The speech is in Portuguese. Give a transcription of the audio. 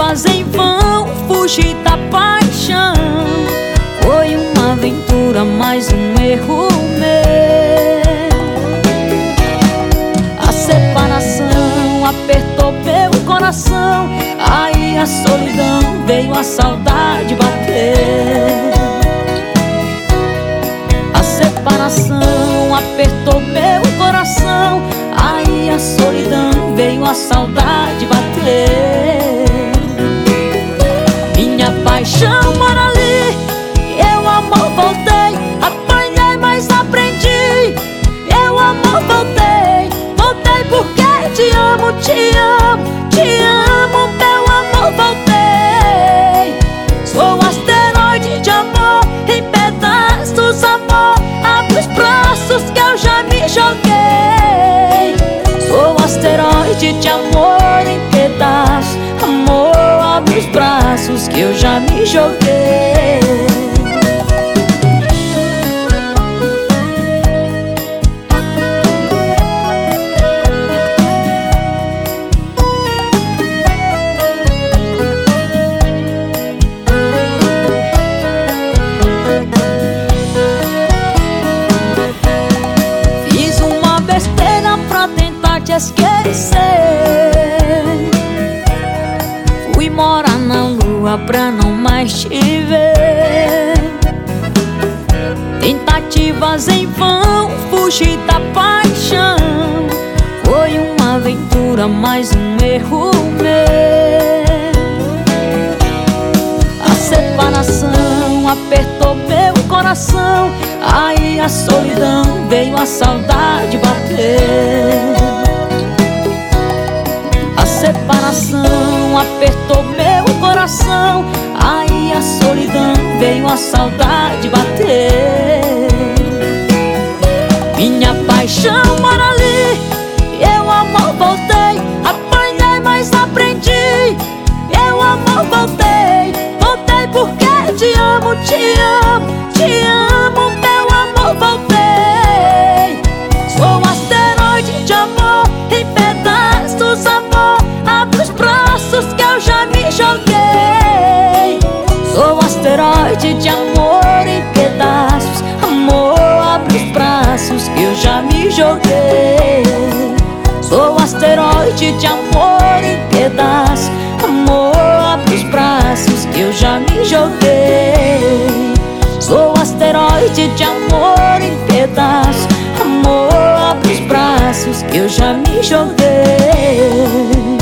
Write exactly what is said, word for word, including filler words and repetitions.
Tentativas em vão, fugir da paixão. Foi uma aventura, mais um erro meu. A separação apertou meu coração. Aí a solidão veio, a saudade bater. A separação apertou meu coração. Aí a solidão veio, a saudade bater. Minha paixão mora ali, eu amor voltei. Apanhei, mas aprendi. Eu amor voltei, voltei porque te amo, te amo, te amo, meu amor voltei. Sou um asteroide de amor, em pedaços, amor. Abre os braços que eu já me joguei. Sou um asteroide de amor, em pedaços, amor. Abre os braços que eu já me joguei. Fiz uma besteira pra tentar te esquecer. Fui morar na lua pra não mais te ver. Tentativas em vão, fugir da paixão. Foi uma aventura, mais um erro meu. A separação apertou meu coração. Aí a solidão veio, a saudade bater. A separação apertou meu coração. Aí a solidão veio, a saudade bater. Minha paixão mora ali, eu amor voltei. Apanhei, mas aprendi. Eu amor voltei, voltei porque te amo, te amo, te amo, meu amor voltei. Sou um asteroide de amor, em pedaços, amor. Abre os braços que eu já me joguei. Sou um asteroide de amor, em pedaços, amor. Abre os braços que eu já me joguei. Sou um asteroide de amor, em pedaços, amor. Abre os braços que eu já me joguei. Sou um asteroide de amor, em pedaços, amor. Abre os braços que eu já me joguei.